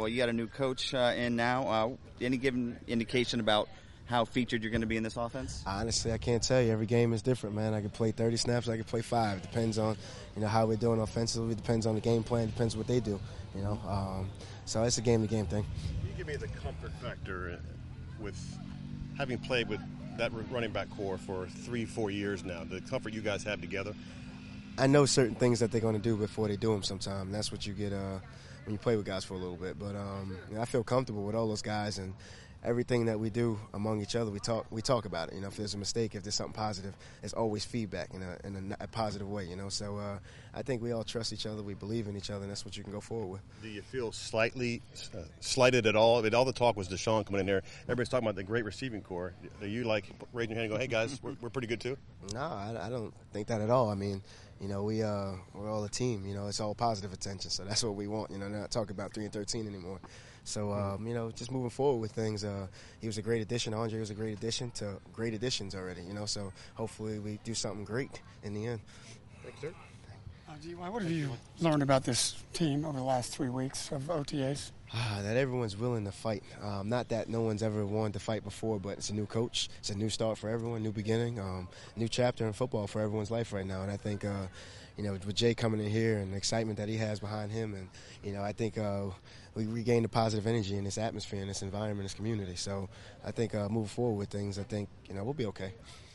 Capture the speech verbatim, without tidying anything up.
you got a new coach uh, in now. Uh, any given indication about how featured you're going to be in this offense? Honestly, I can't tell you. Every game is different, man. I could play thirty snaps, I could play five. It depends on, you know, how we're doing offensively. It depends on the game plan. It depends what they do, you know. Um, so it's a game-to-game thing. Can you give me the comfort factor with having played with that running back core for three, four years now, the comfort you guys have together? I know certain things that they're going to do before they do them sometimes. That's what you get uh, when you play with guys for a little bit. But um, you know, I feel comfortable with all those guys, and everything that we do among each other, we talk we talk about it. You know, if there's a mistake, if there's something positive, there's always feedback in a, in a, a positive way, you know. So uh, I think we all trust each other, we believe in each other, and that's what you can go forward with. Do you feel slightly uh, slighted at all? I mean, all the talk was Deshaun coming in there. Everybody's talking about the great receiving core. Are you, like, raising your hand and go, hey, guys, we're, we're pretty good too? No, I, I don't think that at all. I mean, you know, we, uh, we're all a team. You know, it's all positive attention, so that's what we want. You know, not talking about three and thirteen anymore. So, um, you know, just moving forward with things. Uh, he was a great addition. Andre was a great addition to great additions already, you know. So hopefully we do something great in the end. Thanks, sir. Uh, G Y, what have you learned about this team over the last three weeks of O T As? Ah, that everyone's willing to fight. Um, not that no one's ever wanted to fight before, but it's a new coach. It's a new start for everyone, new beginning, um, new chapter in football for everyone's life right now. And I think, uh, you know, with Jay coming in here and the excitement that he has behind him, and, you know, I think uh, we regained the positive energy in this atmosphere, in this environment, this community. So I think uh, moving forward with things, I think, you know, we'll be okay.